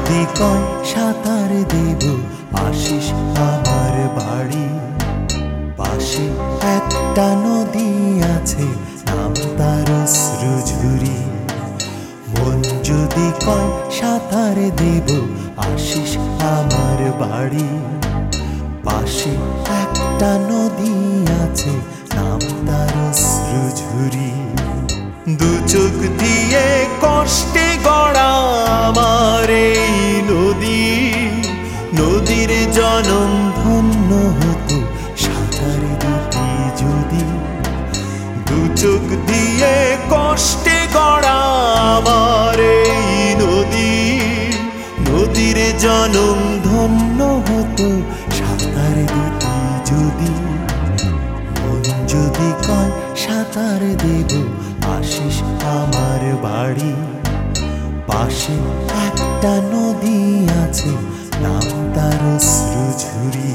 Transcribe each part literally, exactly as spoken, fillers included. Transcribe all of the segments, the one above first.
যদি কয় সাঁতার দেব আসিস আমার বাড়ি পাশে একটা নদী আছে নাম তার অশ্রুঝুরি মন যদি কয় সাঁতার দেব আসিস আমার বাড়ি পাশে একটা নদী আছে নাম তার অশ্রুঝুরি দু চোখ দিয়ে কষ্টে গড়া আমার এই নদী নদীর জনম ধন্য হতো সাঁতার দিতে যদি দু চোখ দিয়ে কষ্টে গড়া আমার এই নদী নদীর জনম ধন্য হতো সাঁতার দিতে যদি মন যদি কয় সাঁতার দেব আসিস আমার বাড়ি পাশে একটা নদী আছে নাম তার অশ্রুঝুরি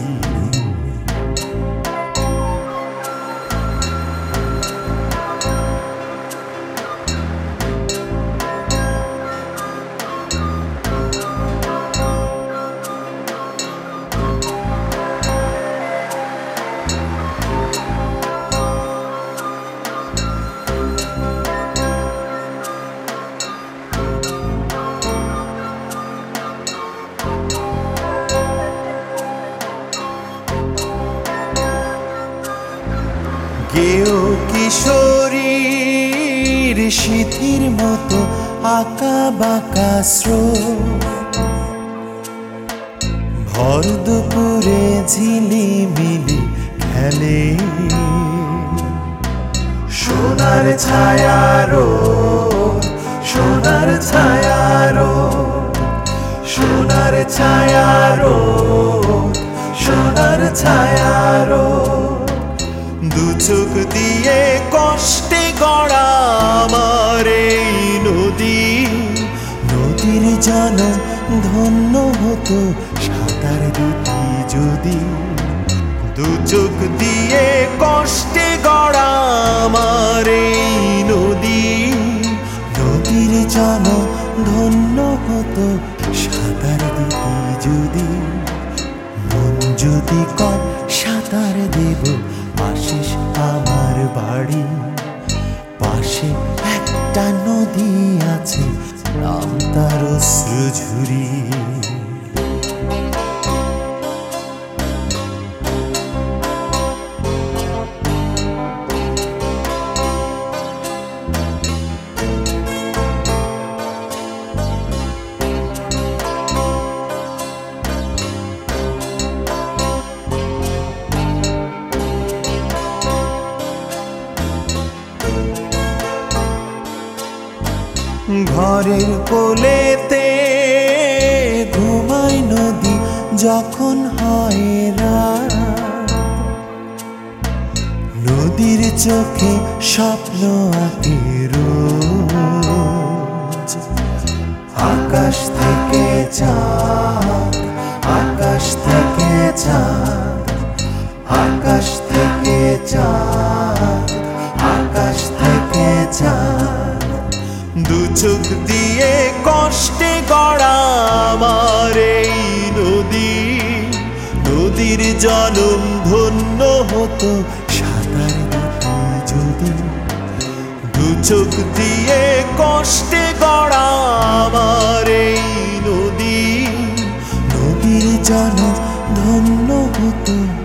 গেও কিশোরীর সিথির মতো আঁকা বাঁকা স্রোত ভর দুপুরে ঝিলিমিলি খেলে সোনার ছায়ারো সোনার ছায়ারো সোনার ছায়ারো সোনার ছায়ারো দু চোখ দিয়ে কষ্টে গড়া আমার এই নদী নদীর জনম ধন্য হতো সাঁতার দিতে যদি দু চোখ দিয়ে কষ্টে গড়া আমার এই নদী নদীর জনম ধন্য হতো সাঁতার দিতে যদি মন যদি কয় সাঁতার দেব আসিস আমার বাড়ি পাশে একটা নদী আছে নাম তার অশ্রুঝুরি ঘরের কোলেতে ঘুমায় নদী যখন হয় রাত নদীর চোখে স্বপ্ন আঁকে রোজ আকাশ থেকে চাঁদ আকাশ থেকে চাঁদ আকাশ থেকে চাঁদ আকাশ থেকে চাঁদ দু চোখ দিয়ে কষ্টে গড়া আমার এই নদী নদীর জনম ধন্য হতো সাঁতার দিতে যদি দু চোখ দিয়ে কষ্টে গড়া আমার এই নদী নদীর জনম ধন্য হতো